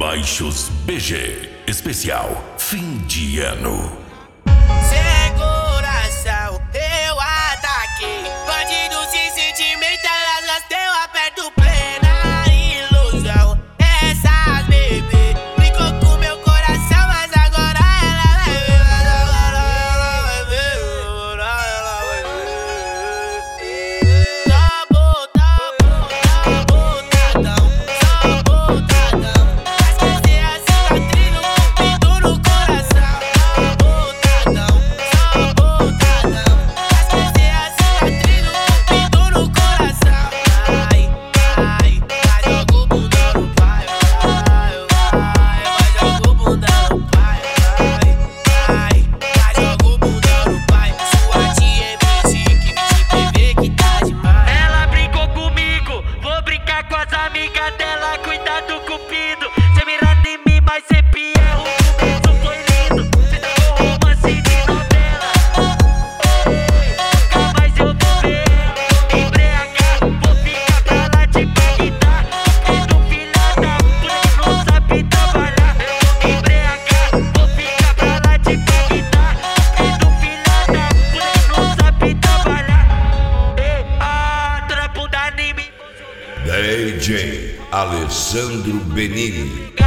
Baixos BG, especial fim de ano. Sem coração, eu ataquei. Bandido sem sentimento, elas gasteu, aperto plena ilusão. Essas bebê brincou com meu coração, mas agora ela vai ver. Só botadão, só botadão. Vai esquecer a cicatriz no cupido no coração. Só botadão, vai esquecer a cicatriz no cupido no coração. Vai, joga o bundão no pai, vai, joga o bundão no pai, vai, joga o bundão no pai. Sua tia MC que me TV que tá demais. Ela brincou comigo, vou brincar com as amigas dela. Cuidado, cupido, cê mirando em mim, mas sempre erro. O começo foi lindo, cê tá com romance de novela. Nunca mais eu vou ver ela. Vou me embriagar, vou ficar pra lá de Bagdá. Cupido, filha da puta, não sabe trabalhar. Eu vou me embriagar, vou ficar pra lá de Bagdá. Cupido, filha da puta, não sabe trabalhar. Toda bunda em mim. DJ Alessandro Benini.